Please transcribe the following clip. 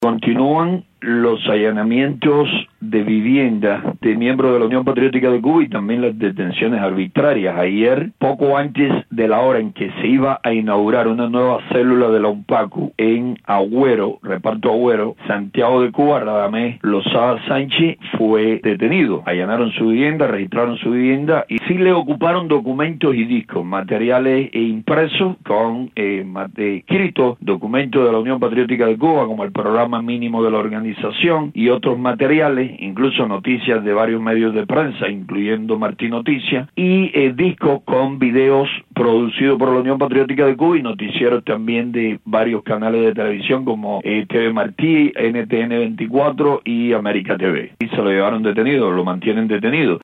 Continúan los allanamientos de vivienda de miembros de la Unión Patriótica de Cuba y también las detenciones arbitrarias. Ayer, poco antes de la hora en que se iba a inaugurar una nueva célula de la UNPACU en Agüero, Reparto Agüero, Santiago de Cuba, Radamés Lozada Sánchez fue detenido. Allanaron su vivienda, registraron su vivienda y sí le ocuparon documentos y discos, materiales impresos con escritos, documentos de la Unión Patriótica de Cuba como el programa mínimo de la organización y otros materiales, incluso noticias de varios medios de prensa, incluyendo Martín Noticias, y discos con videos producidos por la Unión Patriótica de Cuba y noticieros también de varios canales de televisión como TV Martí, NTN 24 y América TV. Y se lo llevaron detenido, lo mantienen detenido.